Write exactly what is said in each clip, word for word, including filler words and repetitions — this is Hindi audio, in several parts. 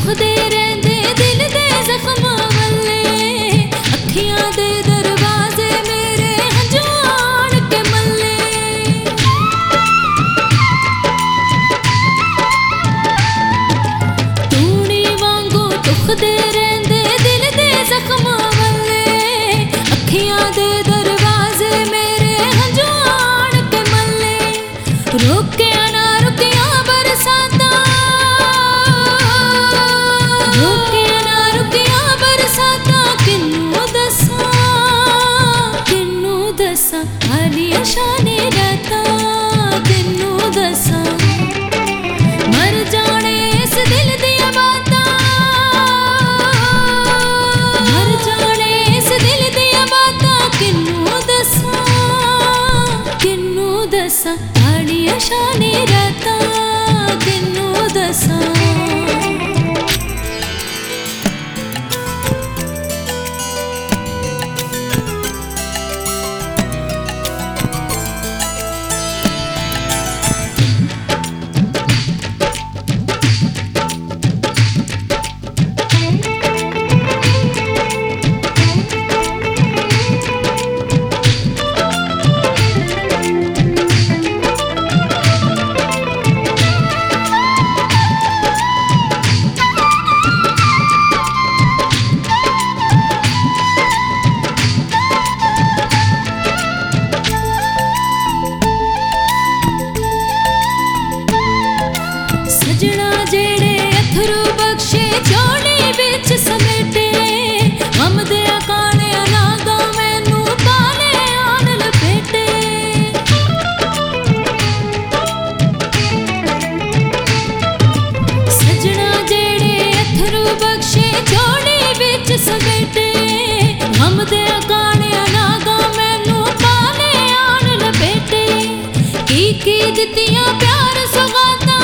दुखदे रहंदे दिल दे जख्मां वल्ले अखियां दे दरवाजे मेरे हंझू आण के मल्ले तूनी वांगू दुखदे रहंदे दिल दे जख्मां वल्ले अखियां दे दरवाजे मेरे हंझू आण के मल्ले रुकिया ना रुकिया बरसाता रुकिया ना रुकिया बरसाता किन्नू दसा किन्नू दसा हालिया शाने रहता किन्नू दसा मर जाने इस दिल दिया बातां मर जाने इस दिल दिया बातां किन्नू दसा किन्नू दसा हालिया शाने रहता किन्नू दसा सजना जेड़े अथरू बख्शे झोली बिच समेटे हम दे काने नागा मैनू पाले आन लपेटे सजना जेड़े अथरू बख्शे झोली बिच समेटे हम दे काने नागा मैनू पाले आन लपेटे की की दित्तियां प्यार सौगातां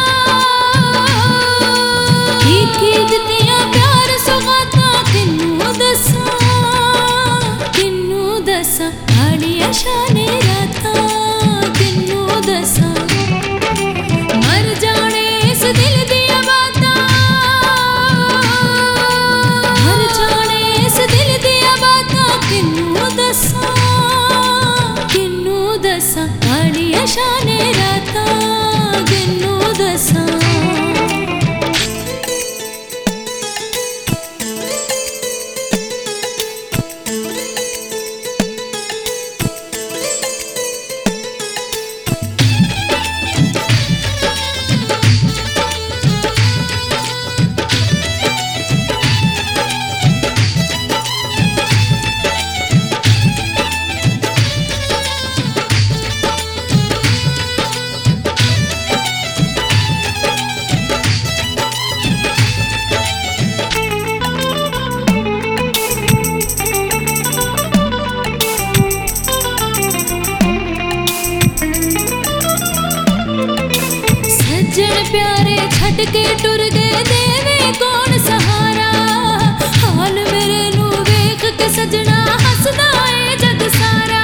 की दित्तियां प्यार सौगातां किन्नू दसा किन्नू दसा हालिया शाने रातां किन्नू दसा मर जाने इस दिल दिया बातां मर जाने इस दिल दिया बातां किन्नू दसा किन्नू दसा हालिया शाने रातां किन्नू दसा सज्जन प्यारे छड़ के टुर गए देवे कौन सहारा हाल मेरे नू वेख के सजना हसदा ए जग सारा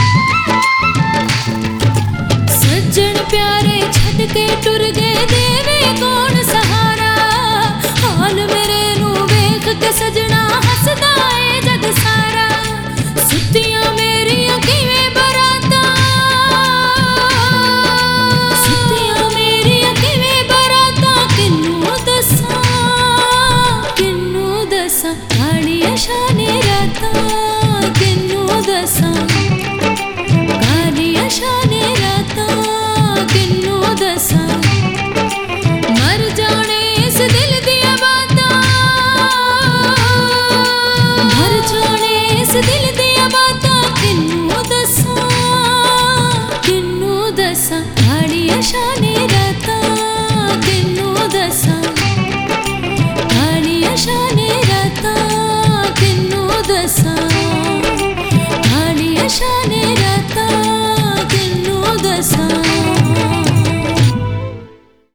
सज्जन प्यारे छड़ के टुर गए देवे